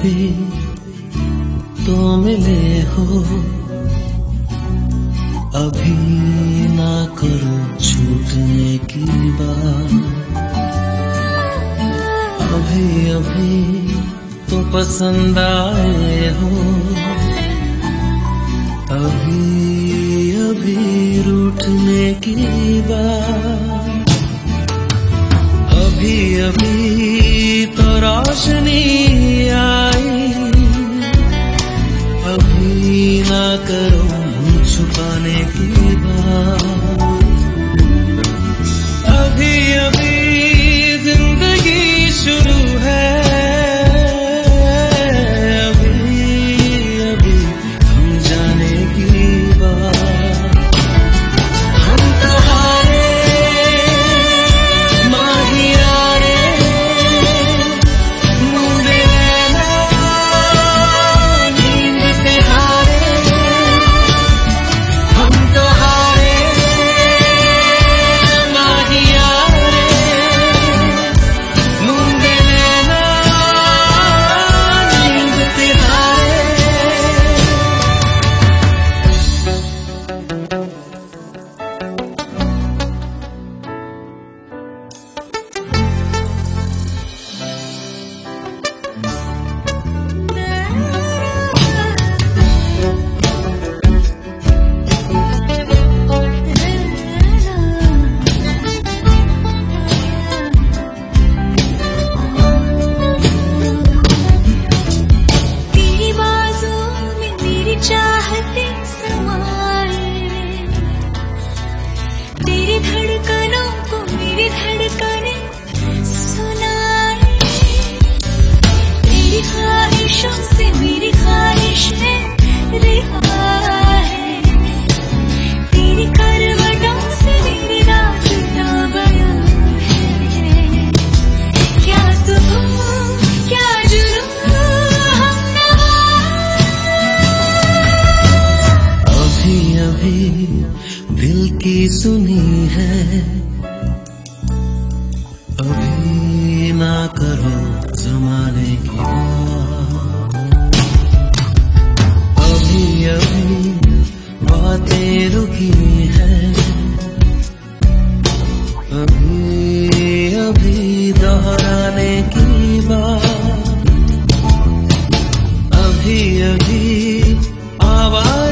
अभी तो मिले हो, अभी ना करो छूटने की बात। अभी अभी तो पसंद आए हो, अभी अभी रूठने की बात। अभी अभी तो रोशनी आई, अभी ना करो मुँह छुपाने की बात। अभी अभी जिंदगी शुरू है, अभी अभी हम जाने की बात। हम तो हारे माहियारे, मुंडे रहना नींद पे हारे। हम तो हारे माहियारे, मुंडे रहना नींद पे हारे। तेरी बाजों में मेरी चाहते समाए, तेरी धड़कनों को मेरी धड़कनें सुनाए। तेरी ख्वाहिशों से मेरी ख्वाहिशें रिहा है, तेरी करवटों से मेरी दास्तां बयां है। क्या सुकून क्या जुनून हम नवा। अभी अभी दिल की सुनी है, अभी ना करो जमाने की बात। अभी अभी बातें रुकी हैं, अभी अभी दोहराने की बात। अभी अभी आवाज